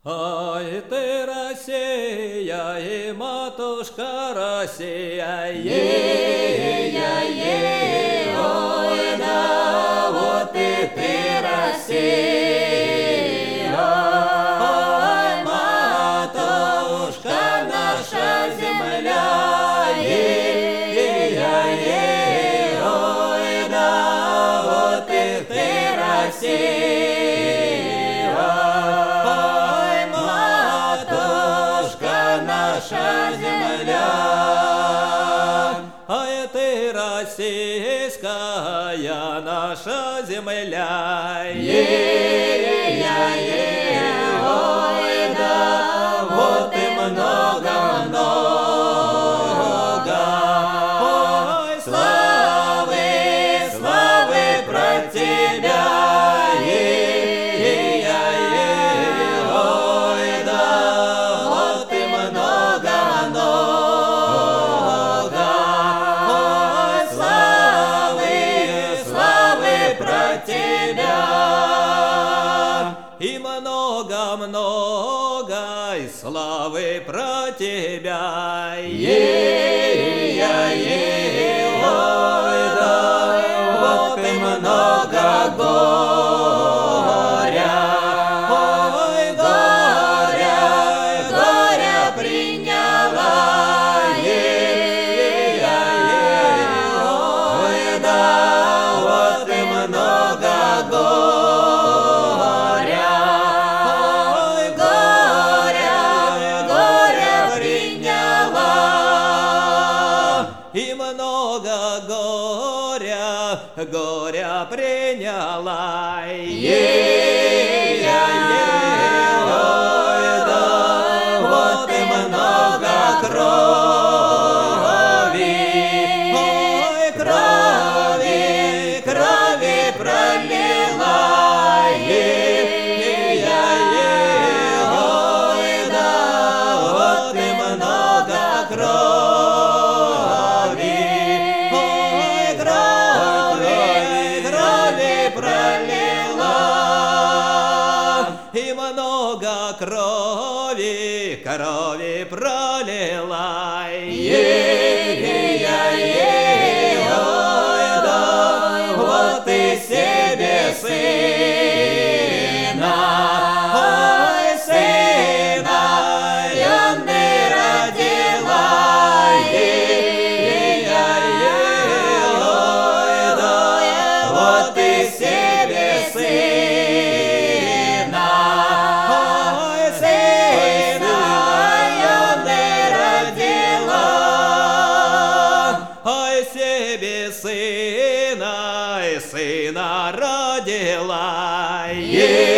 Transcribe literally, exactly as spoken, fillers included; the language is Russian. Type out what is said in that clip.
Ой, ты Россия, и матушка Россия, Е-е-е, ой, да, вот и ты Россия, ой, матушка наша земля, е-е-е, ой, да, вот и ты Россия, ой, матушка наша земля. ой, ты российская наша земля, Е-е-е, ой, да, вот и много-много, ой, славы, славы про тебя, е-е-е, ой, да, вот и много-много, ой, славы, славы про тебя. и много-много и славы про тебя. Е-е-е, ой, да, вот и много горя, ой, горя, горя приняла, е-е-е, ой, да, вот и много горя, ой, горя, горя приняла. И много горя, горя приняла. Е-е-е, ой, да, вот и много крови, ой, крови, крови пролила, е-е-е, ой, да, вот и много крови, ой, крови, крови пролила. И много крови, крови пролила. Е-е-е, ой, да, вот и себе сына, ой, сына, Янны родила, е-е-е, ой, да, вот и себе сына, ой, сына, Янны родила. Ой, себе сына, и сына родила. Е-е-е,